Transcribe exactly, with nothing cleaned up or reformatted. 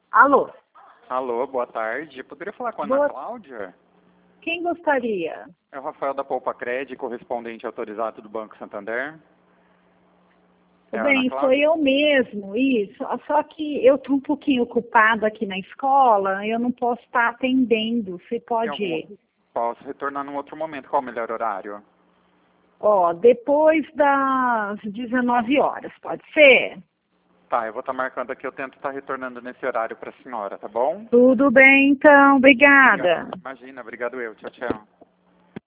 Alô? Alô, boa tarde. Poderia falar com a Boa... Ana Cláudia? Quem gostaria? É o Rafael da Poupa Cred, correspondente autorizado do Banco Santander. É Tudo a Ana bem, Cláudia? sou eu mesmo, isso. Só que eu estou um pouquinho ocupada aqui na escola, eu não posso estar atendendo. Você Tem pode... algum... Posso retornar num outro momento. Qual o melhor horário? Ó, depois das dezenove horas, pode ser? Tá, eu vou estar marcando aqui, eu tento estar retornando nesse horário para a senhora, tá bom? Tudo bem, então. Obrigada. Imagina, obrigado eu. Tchau, tchau.